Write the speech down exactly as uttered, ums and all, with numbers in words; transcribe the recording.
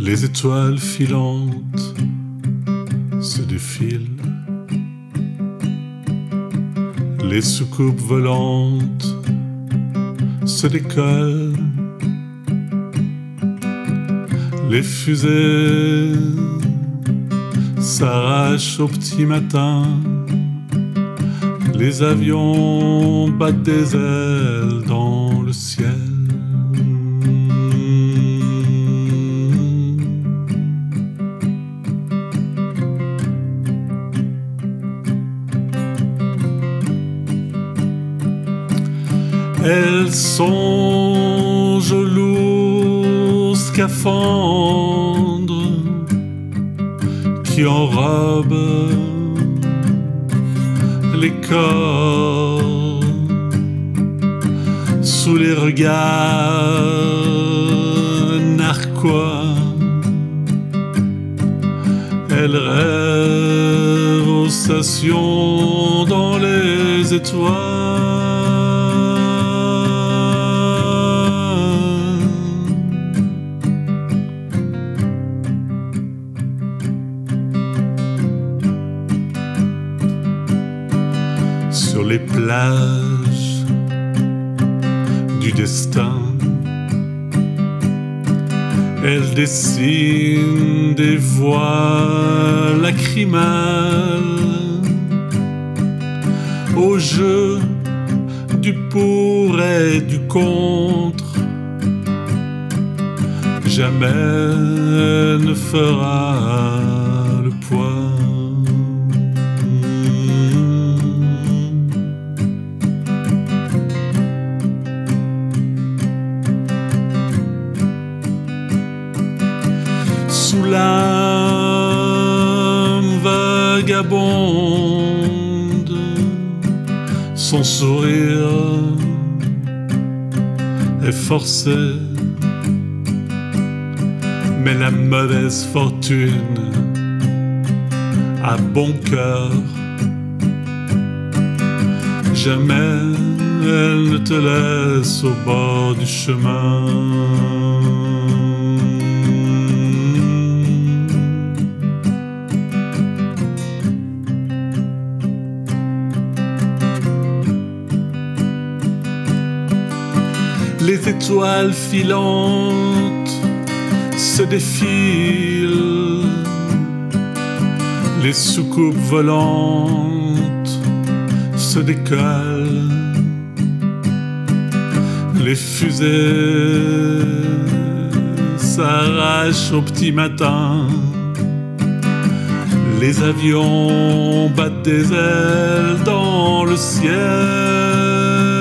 Les étoiles filantes se défilent. Les soucoupes volantes se décollent. Les fusées s'arrachent au petit matin. Les avions battent des ailes dans le ciel. Elles songent aux lourds scaphandres qui enrobent les corps sous les regards narquois. Elles rêvent aux stations dans les étoiles. Sur les plages du destin, elles dessinent des voies lacrymales au jeu du pour et du contre. Jamais ne fera le poids. Sous l'âme vagabonde, son sourire est forcé, mais la mauvaise fortune a bon cœur. Jamais elle ne te laisse au bord du chemin. Les étoiles filantes se défilent, les soucoupes volantes se décollent, les fusées s'arrachent au petit matin, les avions battent des ailes dans le ciel.